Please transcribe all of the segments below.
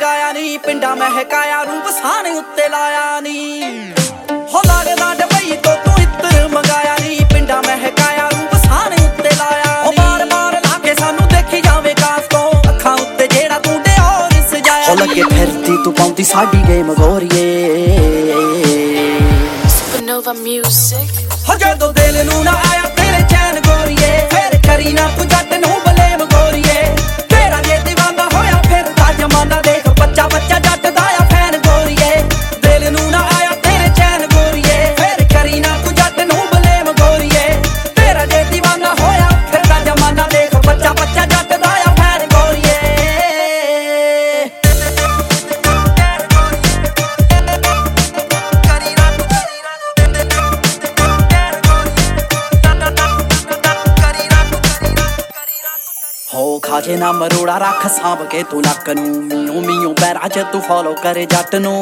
ਮੰਗਾਇਆ ਨੀ, ਪਿੰਡਾਂ ਮਹਿਕਾਇਆ ਰੂਪ ਸਾਣੇ ਉੱਤੇ ਲਾਇਆ ਨੀ। ਹੋ ਲੱਗਦਾ ਡਬਈ ਤੋਂ ਤੂੰ ਇੱਤਰ ਮੰਗਾਇਆ ਨੀ, ਪਿੰਡਾਂ ਮਹਿਕਾਇਆ ਰੂਪ ਸਾਣੇ ਉੱਤੇ ਲਾਇਆ ਨੀ। ਬਾਰ-ਬਾਰ ਲਾ ਕੇ ਸਾਨੂੰ ਦੇਖੀ ਜਾਵੇ ਕਾਸ ਤੋਂ, ਅੱਖਾਂ ਉੱਤੇ ਜਿਹੜਾ ਤੂੰ ਡਿਓਰ ਸਜਾਇਆ। ਹੋ ਲੱਗੇ ਫਿਰਦੀ ਤੂੰ ਪਾਉਂਦੀ ਸਾਡੀ ਗੇਮ ਗੋਰੀਏ। Supernova Music। ਹੋ ਜਦੋਂ ਦਿਲ ਨੂੰ ਨਾ ਆਇਆ ਤੇਰੇ ਚੈਨ ਗੋਰੀਏ, ਫੇਰ ਕਰੀ ਨਾ ਤੂੰ ਜੱਟ ਨੂੰ ਬਲੇਮ ਗੋਰੀਏ। ਤੇਰਾ ਜੇ ਦੀਵਾਨਾ ਹੋਇਆ ਫਿਰਦਾ ਜਮਾਨਾ, ਦੇਖ ਬੱਚਾ ਬੱਚਾ ਜੱਟ ਦਾ ਆ ਫੈਨ ਗੋਰੀਏ। ਦਿਲ ਨੂੰ ਨਾ ਆਇਆ ਤੇਰੇ ਚੈਨ ਗੋਰੀਏ, ਫੇਰ ਕਰੀ ਨਾ ਤੂੰ ਜੱਟ ਨੂੰ ਬਲੇਮ ਗੋਰੀਏ। ਤੇਰਾ ਜੇ ਦੀਵਾਨਾ ਹੋਇਆ ਫਿਰਦਾ ਜਮਾਨਾ, ਦੇਖ ਬੱਚਾ ਬੱਚਾ ਜੱਟ ਦਾ ਆ ਫੈਨ ਗੋਰੀਏ। ਹੋ ਖਾਜੇ ਨਾ ਮਰੋੜਾ ਰੱਖ ਸਾਂਭ ਕੇ ਤੂੰ ਨੱਕ ਨੂੰ, ਮੀਓ ਮੀਓ ਪੈਰਾਂ 'ਚ ਤੂੰ ਫੋਲੋ ਕਰੇ ਜੱਟ ਨੂੰ।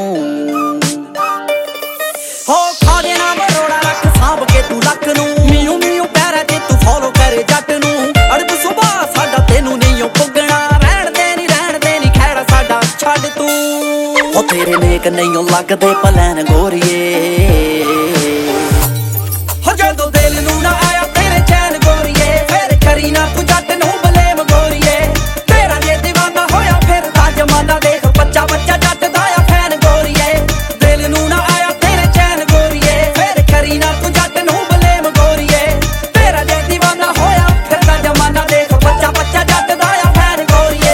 ਹੋ ਖਾਜੇ ਨਾ ਮਰੋੜਾ ਰੱਖ ਸਾਂਭ ਕੇ ਤੂੰ ਨੱਕ ਨੂੰ, ਮੀਓ ਮੀਓ ਪੈਰਾਂ 'ਚ ਤੂੰ ਫੋਲੋ ਕਰੇ ਜੱਟ ਨੂੰ। ਅੜਬ ਸੁਭਾ ਸਾਡਾ ਤੈਨੂੰ ਨਹੀਂ ਓ ਪੁੱਗਣਾ, ਰਹਿਣ ਦੇ ਨੀ ਖੈੜਾ ਸਾਡਾ ਛੱਡ ਤੂੰ। ਹੋ ਤੇਰੇ ਨੇਕ ਨਹੀਂ ਓ ਲੱਗਦੇ ਪਲੈਨ ਗੋਰੀਏ। ਹੋ ਜਦੋਂ ਦਿਲ ਨੂੰ ਨਾ ਆਇਆ ਤੇਰੇ ਚੈਨ ਗੋਰੀਏ, ਫੇਰ ਕਰੀ ਨਾ ਤੂੰ ਜੱਟ ਨੂੰ ਬਲੇਮ ਗੋਰੀਏ। ਤੇਰਾ ਜੇ ਦੀਵਾਨਾ ਹੋਇਆ ਫਿਰਦਾ ਜਮਾਨਾ, ਦੇਖ ਬੱਚਾ ਬੱਚਾ ਜੱਟ ਦਾ ਆ ਫੈਨ ਗੋਰੀਏ। ਦਿਲ ਨੂੰ ਨਾ ਆਇਆ ਤੇਰੇ ਚੈਨ ਗੋਰੀਏ, ਫੇਰ ਕਰੀ ਨਾ ਤੂੰ ਜੱਟ ਨੂੰ ਬਲੇਮ ਗੋਰੀਏ। ਤੇਰਾ ਜੇ ਦੀਵਾਨਾ ਹੋਇਆ ਫਿਰਦਾ ਜਮਾਨਾ, ਦੇਖ ਬੱਚਾ ਬੱਚਾ ਜੱਟ ਦਾ ਆ ਫੈਨ ਗੋਰੀਏ।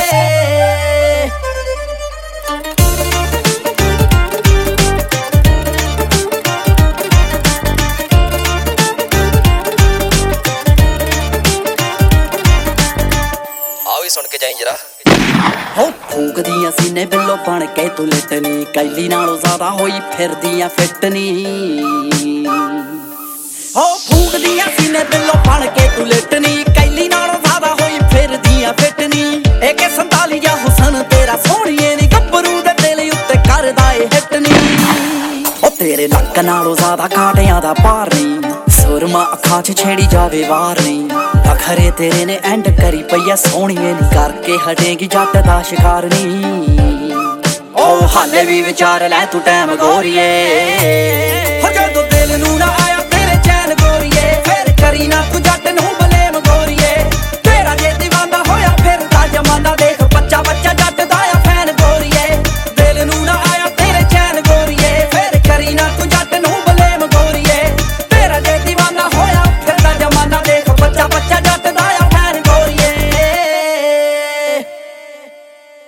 ਸੁਣ ਕੇ ਜਾਈ ਜਰਾ। ਹੋ ਫੂਕਦੀਆਂ ਸੀਨੇ ਬਿੱਲੋ ਬਣ ਕੇ ਤੂੰ ਲਿਟਣੀ, ਕੈਲੀ ਨਾਲੋਂ ਜ਼ਿਆਦਾ ਹੋਈ ਫਿਰਦੀਆਂ ਫਿੱਟਨੀ। ਹੋ ਫੂਕਦੀਆਂ ਸੀਨੇ ਬਿੱਲੋ ਬਣ ਕੇ ਤੂੰ ਲਿਟਣੀ, ਕੈਲੀ ਨਾਲੋਂ ਜ਼ਿਆਦਾ ਹੋਈ ਫਿਰਦੀਆਂ ਫਿੱਟਨੀ। AK-47 ਜਾਂ ਹੁਸਨ ਤੇਰਾ ਸੋਹਣੀਏ ਨੀ, ਗੱਭਰੂ ਦੇ ਦਿਲ ਉੱਤੇ ਕਰਦਾ ਏ ਹਿੱਟਨੀ। ਉਹ ਤੇਰੇ ਲੱਕ ਨਾਲੋਂ ਜ਼ਿਆਦਾ ਕਾਂਟਿਆਂ ਦਾ ਭਾਰ ਨੀ, ਸੁਰਮਾ ਅੱਖਾਂ 'ਚ ਛੇੜੀ ਜਾਵੇ ਵਾਰ ਨੀ। ਖਰੇ ਤੇਰੇ ਨੇ ਐਂਡ ਕਰੀ ਪਈਆ ਸੋਹਣੀਏ ਨੀ, ਕਰਕੇ ਹਟੇਗੀ ਜੱਟ ਦਾ ਸ਼ਿਕਾਰ ਨੀ। ਉਹ ਹਾਲੇ ਵੀ ਵਿਚਾਰ ਲੈ ਤੂੰ ਟੈਮ ਗੋਰੀਏ। ਹੋ ਜਦੋਂ ਦਿਲ ਨੂੰ ਨਾ ਆਇਆ ਤੇਰੇ ਚੈਨ ਗੋਰੀਏ, ਫੇਰ ਕਰੀ ਨਾ ਤੂੰ